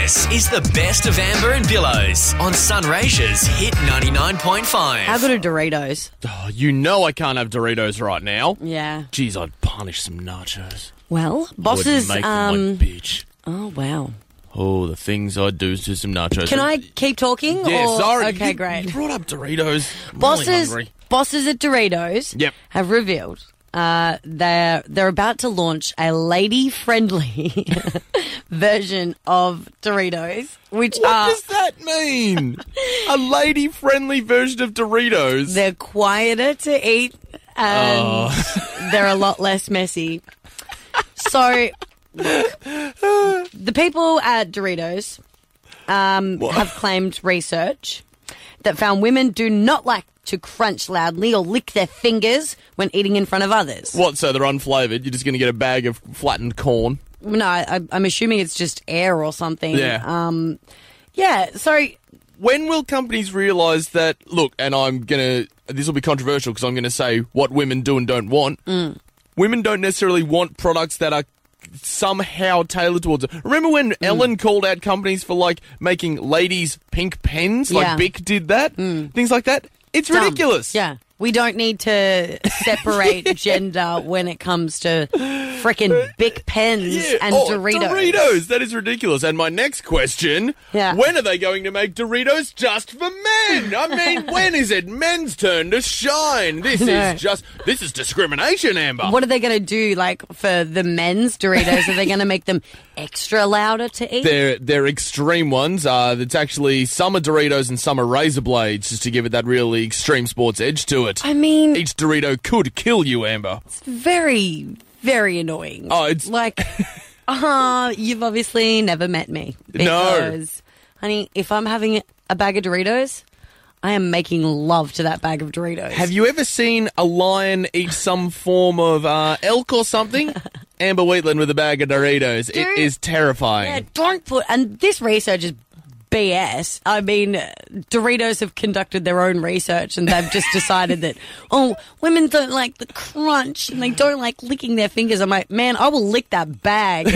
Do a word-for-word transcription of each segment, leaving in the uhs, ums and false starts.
This is the best of Amber and Billows on Sunraysia's Hit ninety-nine point five. How good are Doritos? Oh, you know I can't have Doritos right now. Yeah. Jeez, I'd punish some nachos. Well, bosses. I would make um, them like bitch. Oh wow. Oh, the things I'd do to some nachos. Can I keep talking? Yeah, or... sorry. Okay, you, great. You brought up Doritos. I'm Bosses, really hungry. bosses at Doritos Yep. have revealed uh, they're they're about to launch a lady-friendly version of Doritos, which What are does that mean? A lady-friendly version of Doritos? they're quieter to eat and Oh. they're a lot less messy. So, look, the people at Doritos um, have claimed research that found women do not like to crunch loudly or lick their fingers when eating in front of others. What, so they're unflavoured? You're just going to get a bag of flattened corn? No, I, I'm assuming it's just air or something. Yeah. Um, yeah, so... When will companies realise that, look, and I'm going to, this will be controversial because I'm going to say what women do and don't want. Mm. Women don't necessarily want products that are somehow tailored towards it. Remember when Mm. Ellen called out companies for, like, making ladies pink pens? Like Yeah. Bic did that? Mm. Things like that? It's Dumb. ridiculous. Yeah. We don't need to separate gender when it comes to frickin' Bic pens Yeah. and oh, Doritos. Doritos. That is ridiculous. And my next question, Yeah. when are they going to make Doritos just for men? I mean, when is it men's turn to shine? This No. is just, this is discrimination, Amber. What are they going to do, like, for the men's Doritos? Are they going to make them extra louder to eat? They're, they're extreme ones. Uh, it's actually some are Doritos and some are razor blades, just to give it that really extreme sports edge to it. I mean, Each Dorito could kill you, Amber. it's very, very annoying. Oh, it's- like, uh, you've obviously never met me. No. Because, honey, if I'm having a bag of Doritos, I am making love to that bag of Doritos. Have you ever seen a lion eat some form of uh, elk or something? Amber Wheatland with a bag of Doritos. Dude. It is terrifying. Yeah, don't put... And this research is B S. I mean, Doritos have conducted their own research and they've just decided that, oh, women don't like the crunch and they don't like licking their fingers. I'm like, man, I will lick that bag.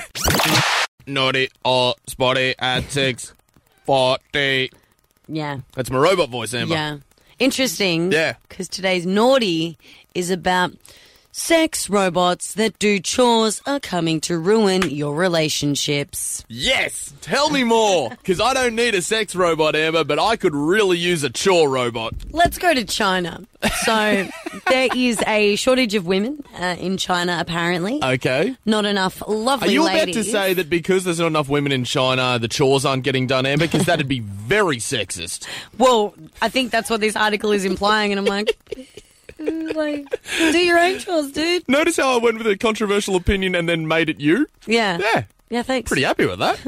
Naughty or spotty at six forty. Yeah. That's my robot voice, Amber. Yeah. Interesting. Yeah. Because today's naughty is about sex robots that do chores are coming to ruin your relationships. Yes! Tell me more! Because I don't need a sex robot, Amber, but I could really use a chore robot. Let's go to China. So there is a shortage of women uh, in China, apparently. Okay. Not enough lovely Are you ladies. about to say that because there's not enough women in China, the chores aren't getting done, Amber? Because that'd be very sexist. Well, I think that's what this article is implying, and I'm like... like, do your own chores, dude. Notice how I went with a controversial opinion and then made it you? Yeah. Yeah. Yeah, thanks. Pretty happy with that.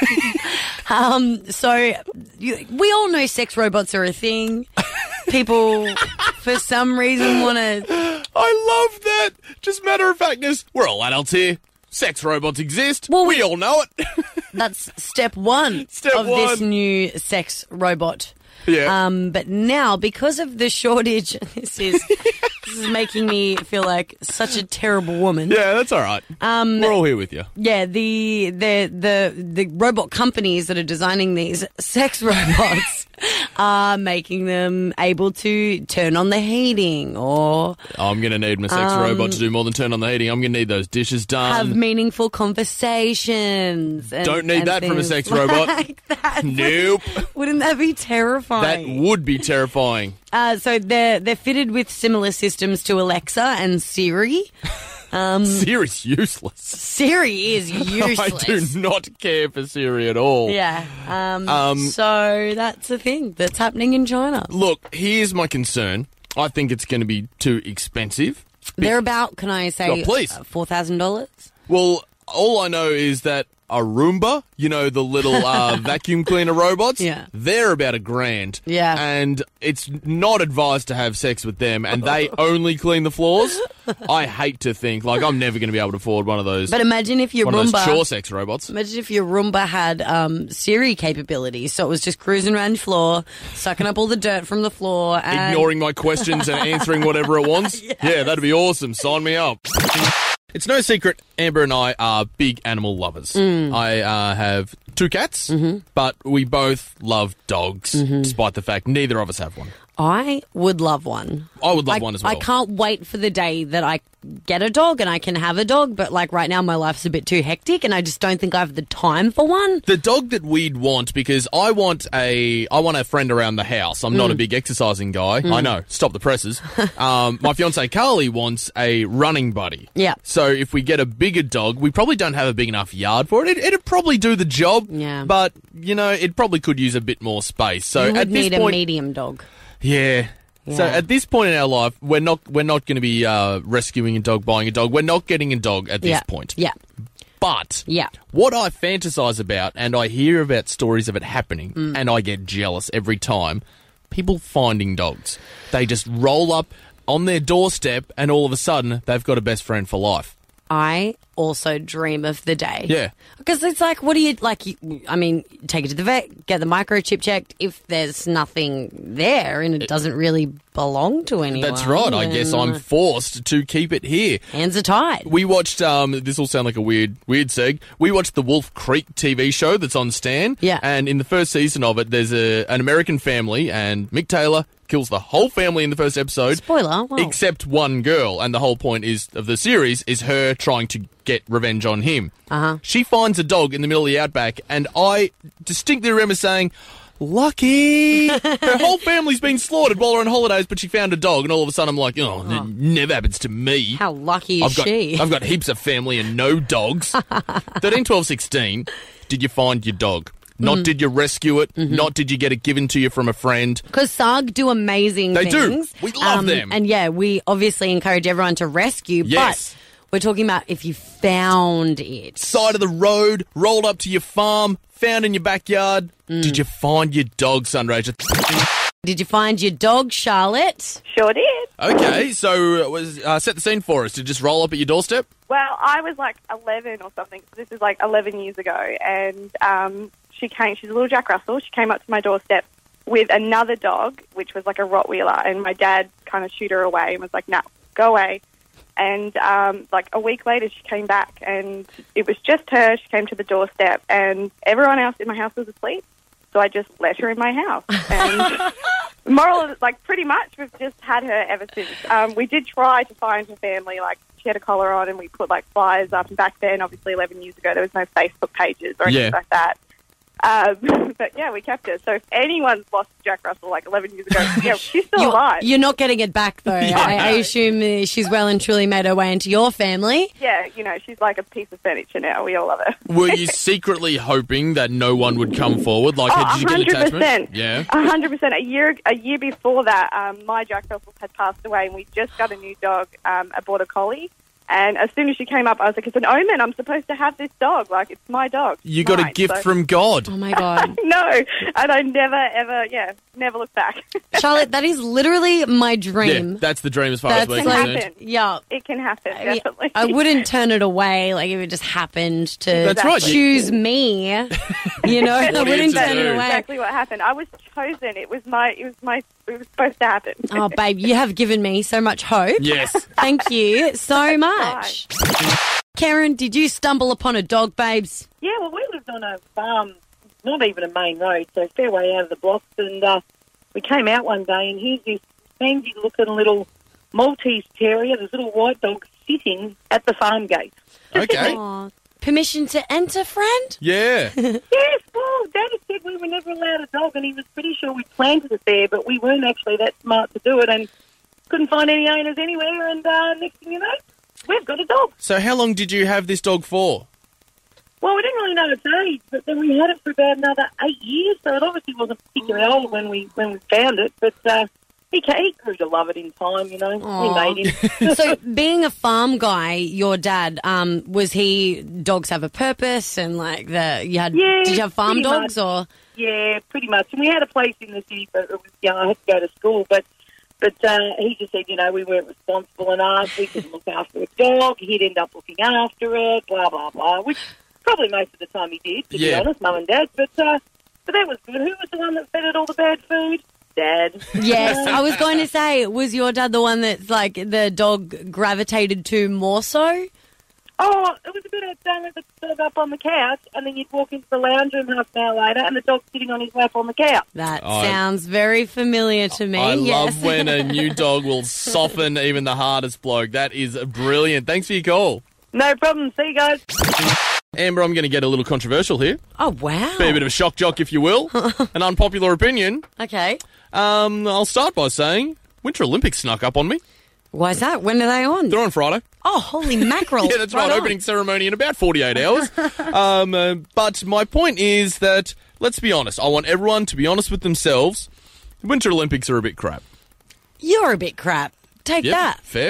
Um, so, you, we all know sex robots are a thing. People, for some reason, want to... I love that. Just matter of factness. We're all adults here. Sex robots exist. Well, we we- all know it. That's step one Step of this one. new sex robot. Yeah. Um, but now, because of the shortage, this is this is making me feel like such a terrible woman. Yeah, that's all right. Um, We're all here with you. Yeah, the the the the robot companies that are designing these sex robots are making them able to turn on the heating or I'm going to need my sex robot to do more than turn on the heating. I'm going to need those dishes done. have meaningful conversations. And, Don't need and that from a things sex robot. like that. Nope. Wouldn't that be That terrifying? would be terrifying. Uh, so they're they're fitted with similar systems to Alexa and Siri. Um, Siri's useless. Siri is useless. I do not care for Siri at all. Yeah. Um, Um, so that's a thing that's happening in China. Look, here's my concern. I think it's going to be too expensive. They're about, can I say, Oh, please. uh, four thousand dollars? Well, all I know is that a Roomba, you know, the little uh, vacuum cleaner robots, Yeah. they're about a grand. Yeah. And it's not advised to have sex with them, and they only clean the floors. I hate to think, like, I'm never going to be able to afford one of those, But imagine if your one of those chore Roomba... sex robots. Imagine if your Roomba had um, Siri capabilities, so it was just cruising around your floor, sucking up all the dirt from the floor, and Ignoring my questions and answering whatever it wants. Yeah, that'd be awesome. Sign me up. It's no secret, Amber and I are big animal lovers. Mm. I uh, have two cats, Mm-hmm. but we both love dogs, despite the fact neither of us have one. I would love one. I would love I, one as well. I can't wait for the day that I get a dog and I can have a dog, but like right now my life's a bit too hectic and I just don't think I have the time for one. The dog that we'd want, because I want a, I want a friend around the house. I'm Mm. not a big exercising guy. I know. Stop the presses. um, my fiance Carly wants a running buddy. Yeah. So if we get a bigger dog, we probably don't have a big enough yard for it. it it'd probably do the job. Yeah. But you know, it probably could use a bit more space. So You would at this need a point, medium dog. yeah. So Yeah. at this point in our life, we're not we're not going to be uh, rescuing a dog, buying a dog. We're not getting a dog at this Yeah. point. Yeah. But Yeah. what I fantasize about, and I hear about stories of it happening, Mm. and I get jealous every time, people finding dogs. They just roll up on their doorstep, and all of a sudden, they've got a best friend for life. I also dream of the day. Yeah. Because it's like, what do you, like, you, I mean, take it to the vet, get the microchip checked. If there's nothing there and it doesn't really belong to anyone. That's right. I guess then I'm forced to keep it here. Hands are tied. We watched, um, this will sound like a weird, weird seg. We watched the Wolf Creek T V show that's on Stan. Yeah. And in the first season of it, there's a, an American family, and Mick Taylor kills the whole family in the first episode. Spoiler. Wow. Except one girl, and the whole point is of the series is her trying to get revenge on him. Uh-huh. She finds a dog in the middle of the outback, and I distinctly remember saying, lucky. Her whole family's been slaughtered while we're on holidays, but she found a dog, and all of a sudden I'm like, oh, it never happens to me. How lucky is I've got, she? I've got heaps of family and no dogs. thirteen, twelve, sixteen, did you find your dog? Not Mm. did you rescue it, Mm-hmm. not did you get it given to you from a friend. Because S A G do amazing They do. things. We love them. And yeah, we obviously encourage everyone to rescue, Yes. but we're talking about if you found it. Side of the road, rolled up to your farm, found in your backyard. Mm. Did you find your dog, Sunraysia? Did you find your dog, Charlotte? Sure did. Okay, so uh, was uh, set the scene for us. Did it just roll up at your doorstep? Well, I was like eleven or something. This is like eleven years ago. And um, she came, she's a little Jack Russell. She came up to my doorstep with another dog, which was like a Rottweiler. And my dad kind of shooed her away and was like, no, go away. And um, like a week later, she came back and it was just her. She came to the doorstep and everyone else in my house was asleep. So I just let her in my house. And moral of it, like pretty much, we've just had her ever since. Um, we did try to find her family. Like she had a collar on and we put like flyers up. And back then, obviously eleven years ago, there was no Facebook pages or anything Yeah. like that. Um, but yeah, we kept her. So if anyone's lost Jack Russell like eleven years ago, yeah, she's still You're, alive. you're not getting it back, though. Yeah. I, I assume uh, she's well and truly made her way into your family. Yeah, you know, she's like a piece of furniture now. We all love her. Were you secretly hoping that no one would come forward? Like, Oh, did you get one hundred attachment? percent. Yeah. A hundred percent. A year, a year before that, um, my Jack Russell had passed away, and we just got a new dog, um, a border collie. And as soon as she came up, I was like, "It's an omen. I'm supposed to have this dog. Like, it's my dog." You got a Mine." gift So- from God. Oh, my God. No, and I never, ever, yeah, never looked back. Charlotte, that is literally my dream. Yeah, that's the dream as far That's as we're can concerned. happen. Yeah. It can happen, I, mean, definitely. I wouldn't turn it away, like if it just happened to That's right, you- choose me. You know, I What are you wouldn't to turn do? it away. exactly what happened. I was chosen. It was my. It was my. It was supposed to happen. Oh, babe, you have given me so much hope. Yes. Thank you so much. Karen, did you stumble upon a dog, babes? Yeah, well, we lived on a farm, not even a main road, so a fair way out of the blocks, and uh, we came out one day, and here's this fancy-looking little Maltese terrier, this little white dog, sitting at the farm gate. Okay. Aw. Permission to enter, friend? Yeah. Yes, well, Dad had said we were never allowed a dog, and he was pretty sure we planted it there, but we weren't actually that smart to do it, and couldn't find any owners anywhere, and uh, next thing you know, we've got a dog. So how long did you have this dog for? Well, we didn't really know its age, but then we had it for about another eight years, so it obviously wasn't particularly old when we when we found it, but uh, he, ca- he grew to love it in time, you know. Aw. We made him. So, being a farm guy, your dad, um, was he, dogs have a purpose and like the, you had, Yeah, did you have farm pretty dogs much. or? Yeah, pretty much. And we had a place in the city, but it was, you know, I had to go to school. But but uh, he just said, you know, we weren't responsible enough. We couldn't look after a dog. He'd end up looking after it, blah, blah, blah, which probably most of the time he did, to Yeah. be honest, Mum and Dad. But, uh, but that was good. Who was the one that fed it all the bad food? Dad. Yes, I was going to say, was your dad the one that like the dog gravitated to more so? Oh, it was a bit of done with the dog up on the couch, and then you'd walk into the lounge room half an hour later, and the dog's sitting on his lap on the couch. That I- sounds very familiar to me. I yes. love when a new dog will soften even the hardest bloke. That is brilliant. Thanks for your call. No problem. See you guys. Amber, I'm going to get a little controversial here. Oh, wow. Be a bit of a shock jock, if you will. An unpopular opinion. Okay. Um, I'll start by saying Winter Olympics snuck up on me. Why is that? When are they on? They're on Friday. Oh, holy mackerel. Yeah, that's right. on. Opening ceremony in about forty-eight hours. um, uh, but my point is that, let's be honest, I want everyone to be honest with themselves. Winter Olympics are a bit crap. You're a bit crap. Take Yep, that. fair.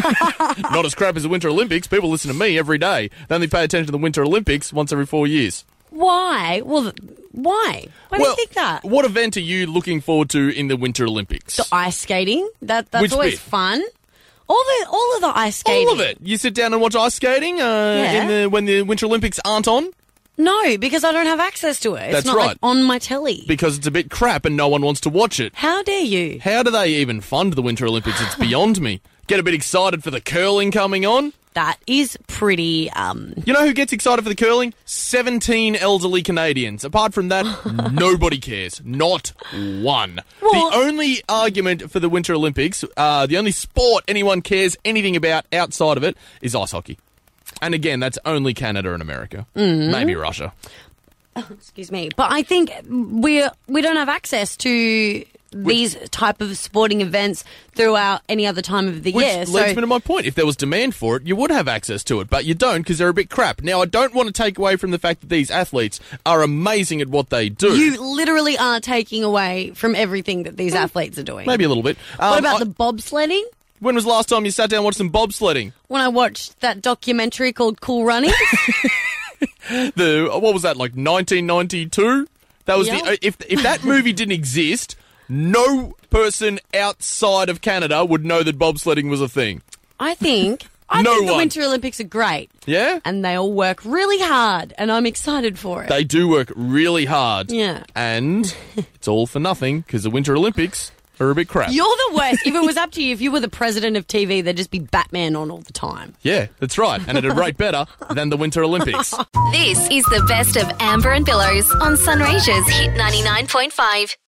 Not as crap as the Winter Olympics. People listen to me every day. They only pay attention to the Winter Olympics once every four years. Why? Well, th- why? Why do you think that? What event are you looking forward to in the Winter Olympics? The ice skating. That That's Which always bit? fun. All the all of the ice skating. All of it. You sit down and watch ice skating uh, Yeah. in the, when the Winter Olympics aren't on No, because I don't have access to it. It's That's not right. like on my telly. because it's a bit crap and no one wants to watch it. How dare you? How do they even fund the Winter Olympics? It's beyond me. Get a bit excited for the curling coming on. That is pretty. Um, You know who gets excited for the curling? seventeen elderly Canadians. Apart from that, nobody cares. Not one. Well- the only argument for the Winter Olympics, uh, the only sport anyone cares anything about outside of it is ice hockey. And again, that's only Canada and America. Mm-hmm. Maybe Russia. excuse me, but I think we we don't have access to these type of sporting events throughout any other time of the Which year. leads So me to my point. If there was demand for it, you would have access to it, but you don't because they're a bit crap. Now, I don't want to take away from the fact that these athletes are amazing at what they do. you literally are taking away from everything that these athletes are doing. Maybe a little bit. What Um, about I- the bobsledding? When was the last time you sat down and watched some bobsledding? When I watched that documentary called Cool Running. The what was that, like nineteen ninety-two? That was Yep. the if if that movie didn't exist, no person outside of Canada would know that bobsledding was a thing. I think I No think the one. Winter Olympics are great, Yeah? and they all work really hard, and I'm excited for it. They do work really hard. Yeah. And it's all for nothing because the Winter Olympics are a bit crap. You're the worst. If it was up to you, if you were the president of T V, there'd just be Batman on all the time. Yeah, that's right. And it'd rate better than the Winter Olympics. This is the best of Amber and Billows on Sunraysia's Hit ninety-nine point five.